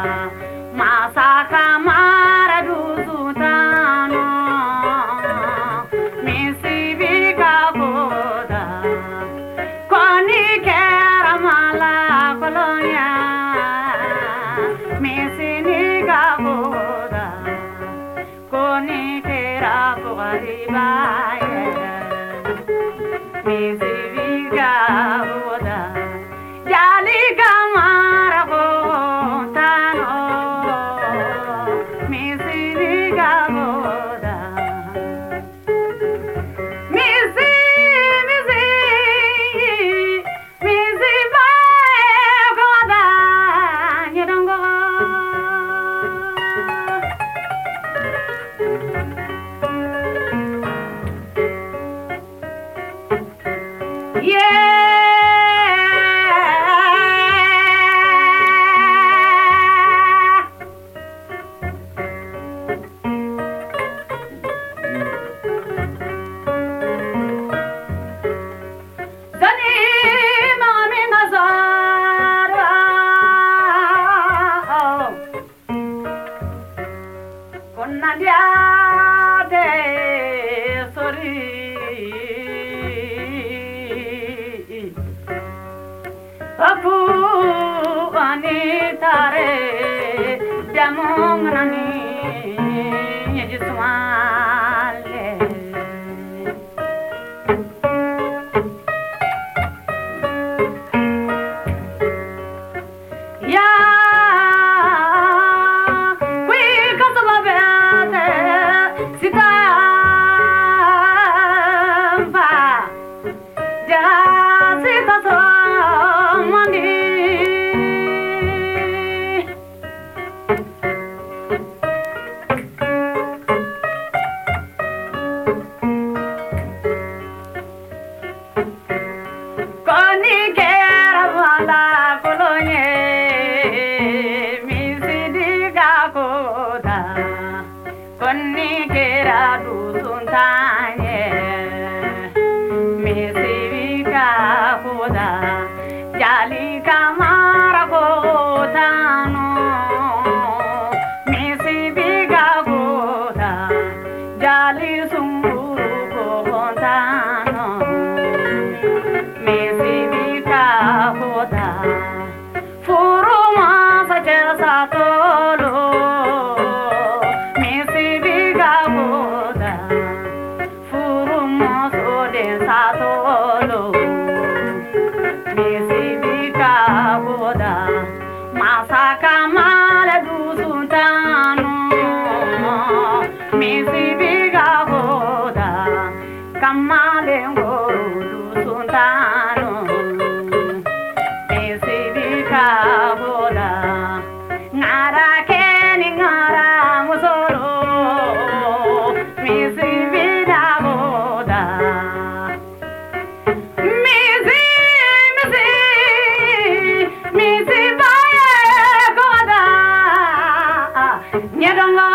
masaka mara duzutano misibika boda koni kera mala kolonya misiniga boda koni kera boribaye misibika boda jali kamara botano misibika boda misi bae boda nyedongo yeah. Zani mami nazara konna dia de sorry Apu anitare jamong rani yejuswale ya kwi kasabate sitamba ja sitaso mandi koni kera wala kolonye misidiga koda koni kera dusuntanye misidiga koda jali kamara kotano misidiga koda jali sunguru kotano misibika boda furuma sajasa tolo misibika boda furuma sode satolo misibika boda masaka mala dusuntano misibika boda kamale ngoro dusuntano misibika boda ngara keni ngara musoro misibika boda misi bae boda nyedongo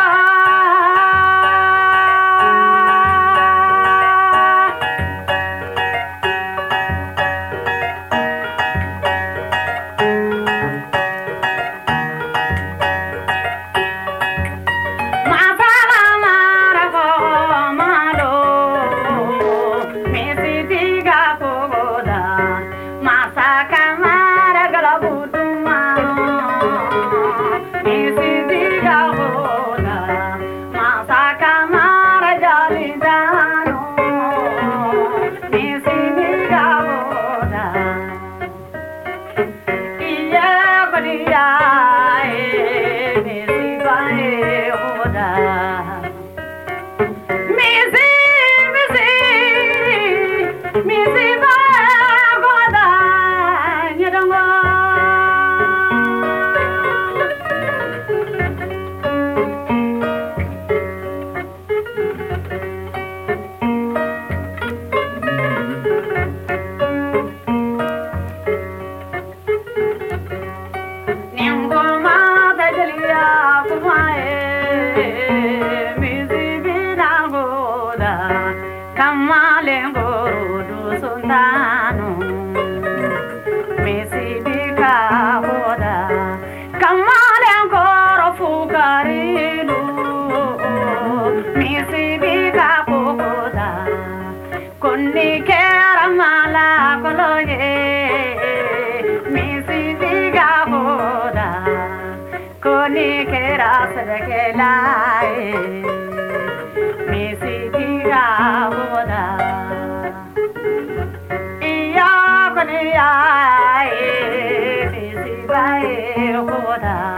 Come on and go. ni kera sabkelai misi tiga boda iya kuni ai misi bai boda